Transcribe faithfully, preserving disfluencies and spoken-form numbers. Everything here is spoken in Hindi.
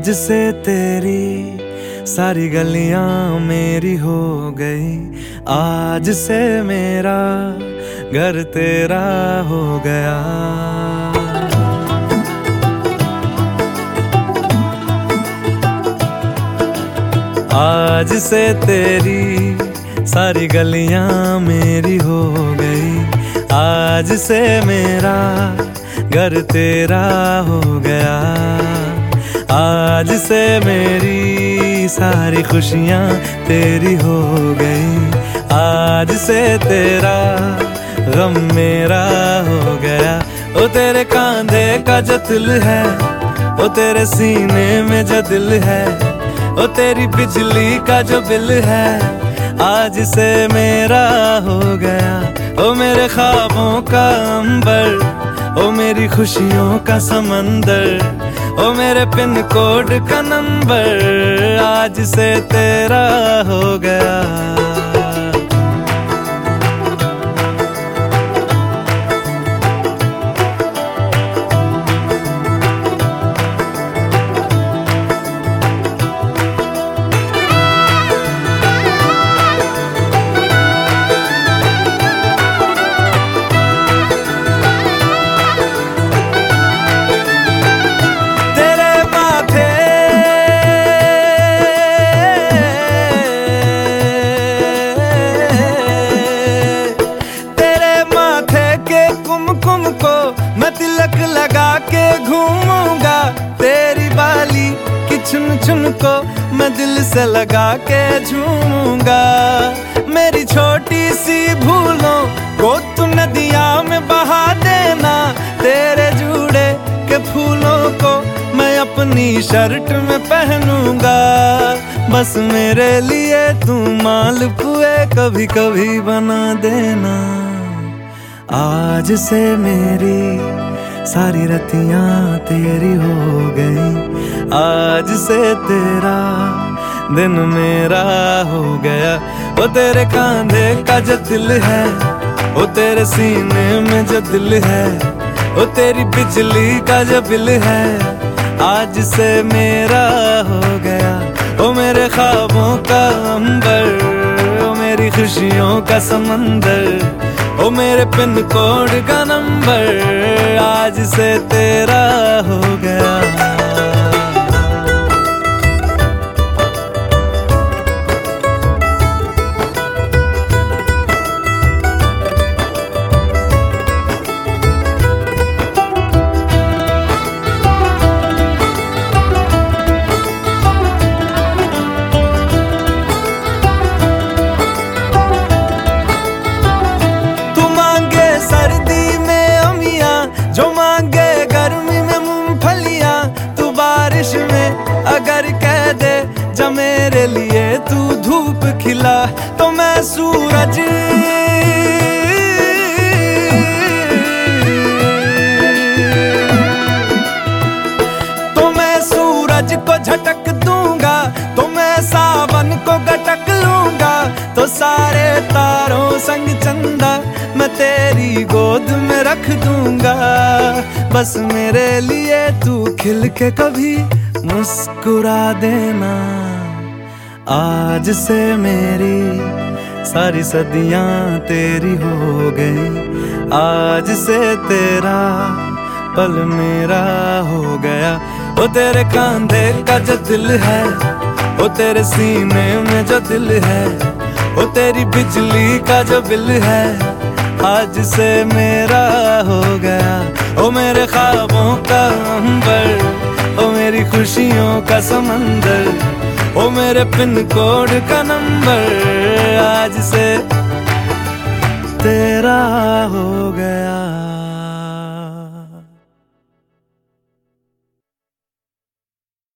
आज से तेरी सारी गलियां मेरी हो गई, आज से मेरा घर तेरा हो गया। आज से तेरी सारी गलियां मेरी हो गई, आज से मेरा घर तेरा हो गया। आज से मेरी सारी खुशियां तेरी हो गई, आज से तेरा गम मेरा हो गया। ओ तेरे कांधे का जो दिल है, ओ तेरे सीने में जो दिल है, ओ तेरी बिजली का जो बिल है, आज से मेरा हो गया। ओ मेरे ख्वाबों का अंबर, ओ मेरी खुशियों का समंदर, ओ मेरे पिन कोड का नंबर, आज से तेरा हो गया। मैं तिलक लगा के घूमूंगा, तेरी बाली की चुन चुन को मैं दिल से लगा के झूमूंगा। मेरी छोटी सी भूलों को तू नदिया में बहा देना, तेरे जूड़े के फूलों को मैं अपनी शर्ट में पहनूंगा। बस मेरे लिए तू मालपुए कभी कभी बना देना। आज से मेरी सारी रतियां तेरी हो गई, आज से तेरा दिन मेरा हो गया। ओ तेरे कांधे का जो दिल है, ओ तेरे सीने में जो दिल है, ओ तेरी बिजली का जो बिल है, आज से मेरा हो गया। ओ मेरे ख्वाबों का अंबर, ओ मेरी खुशियों का समंदर, ओ मेरे पिन कोड का नंबर, आज से तेरा हो गया। सर्दी में अमियां जो मांगे गर्मी में मूंगफलियां, तू बारिश में अगर कह दे जब मेरे लिए तू धूप खिला, तो मैं सूरज तो मैं सूरज को झटक दूंगा, तो मैं सावन को गटक लूंगा, तो सारे तारों संग चंदा मैं तेरी गोद में रख दूंगा। बस मेरे लिए तू खिल के कभी मुस्कुरा देना। आज से मेरी सारी सदियां तेरी हो गई, आज से तेरा पल मेरा हो गया। ओ तेरे कांधे का जो दिल है, ओ तेरे सीने में जो दिल है, ओ तेरी बिजली का जो बिल है, आज से मेरा हो गया। ओ मेरे ख्वाबों का अंबर, ओ मेरी खुशियों का समंदर, ओ मेरे पिन कोड का नंबर, आज से तेरा हो